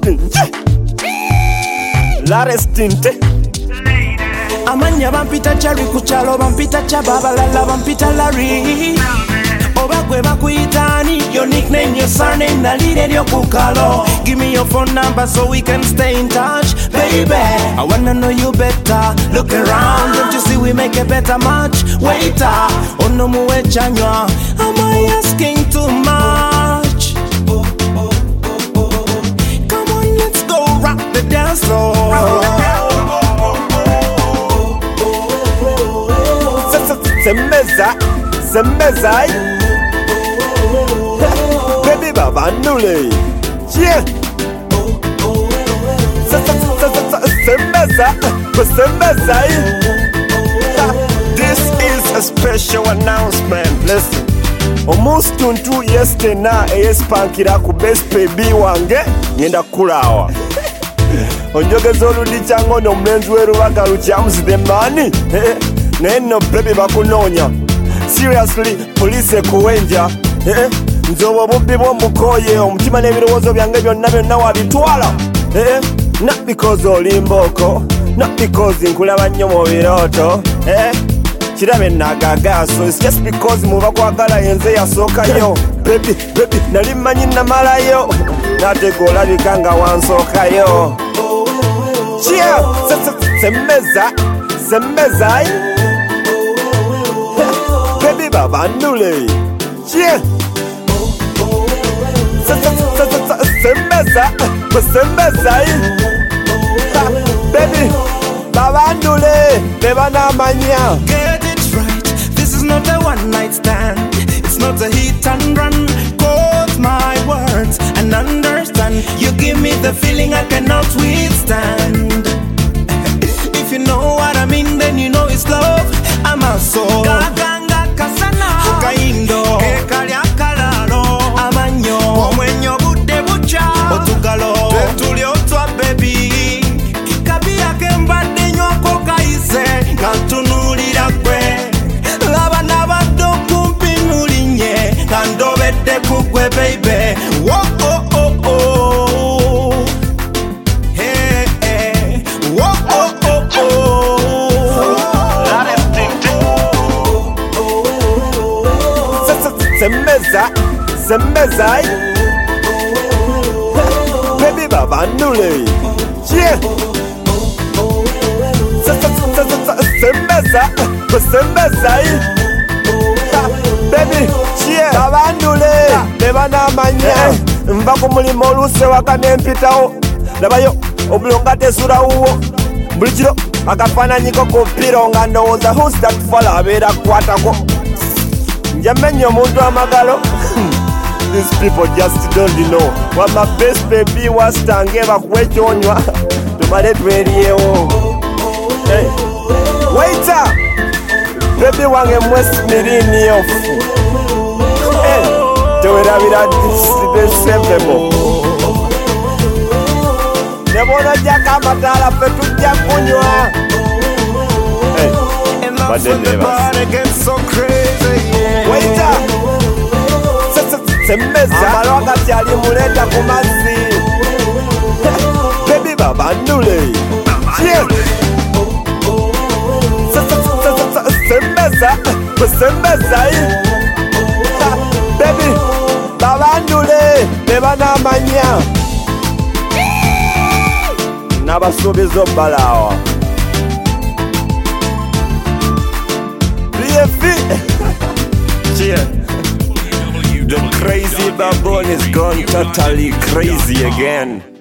Larestinte amanya bampita Cherry kuchalo bampita Chababalala bampita Larry obagwe bakuyitani your nickname your surname nalire lyo kukalo give me your phone number so we can stay in touch baby I wanna know you better look around don't you see we make a better match waiter ono muwe chanywa am I asking too much come on let's go rock the dance floor Sembeza Baby baba nule Yeah Sembeza This is a special announcement. Listen Omuntu ntu yestena eyespankira ku best baby wange ngenda kulawa Onjogeza oludi chango n'omulenzi w'erubaga lukyamuzide mani Neno baby bakunonya Seriously police kuwenja Nzobo bubbi bw'omukoye omutima n'ebirowoozo byange byonna wabitwala Not because olimboko Not because nkulaba nnyo mu birooto Kirabe nagagaso It's just because muba kwagala yenze yasookayo Baby nali mmanyi namalayo Nateka olabika nga wansookayo Sembeza Baby baba nule Yeah Sembeza Baby baba nule Beba na manya Get it right This is not a one night stand It's not a hit and run Quote my words and understand You give me the feeling I cannot withstand If you know what I mean then you know it's love I'm a soul Gaganga kasana Kaindo Kekali akalalo Amanyo Omwenyo bude bucha Otugalo Betuli otwa baby Kabia kemba denyo kokaise Kantunulira kwe Laba nabado kumpi nulinye Kandobete kukwe baby Whoa Hey Whoa Sembeza Baby baba nule Yeah Sembeza Baby Yeah baba nule Beba na manya Mva kumulimo oluse wakane mpitao Labayo obulonga tesura uwo Bulijiro akafananyiko kupiro nga ndowooza Who's that fella abeera kwatako Njamenye omuntu amagalo These people just don't know What my best baby was tange bakuwe kyonywa Tumale tweriyewo Hey Waiter Baby wange mwesi mirini yofu Hey Tewerabira disipebo Nebono jaka matala petujja kunywa Hey Waiter Sembeza Amaloga tyali muleta kumazi Baby baba nule Yeah Sembeza Baby baba nule Beba na manya Nabasubiza obbalawa Cheer. The crazy baboon is gone totally crazy again.